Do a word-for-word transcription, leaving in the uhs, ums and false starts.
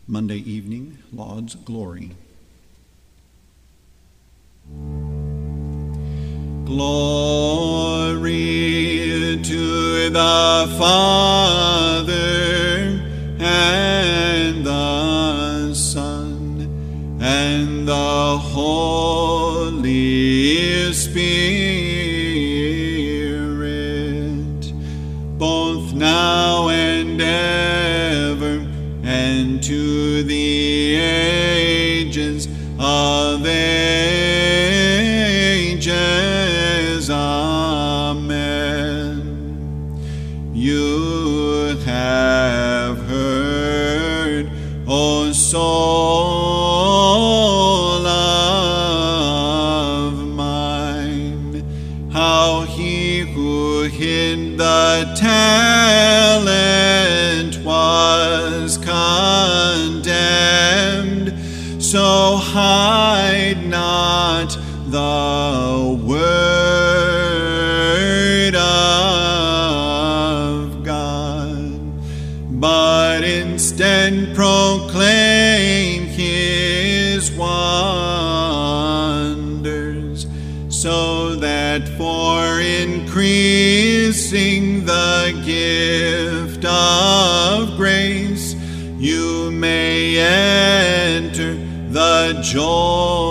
Monday evening, Laud's Glory. Glory to the Father and the Son and the Holy Spirit, both now and ever, and to the ages of ages. Amen. You have heard, O soul of mine, how he who hid the talent was condemned. So hide not the word of God, but instead proclaim his wonders, so that for increasing the gift of grace you may enter the joy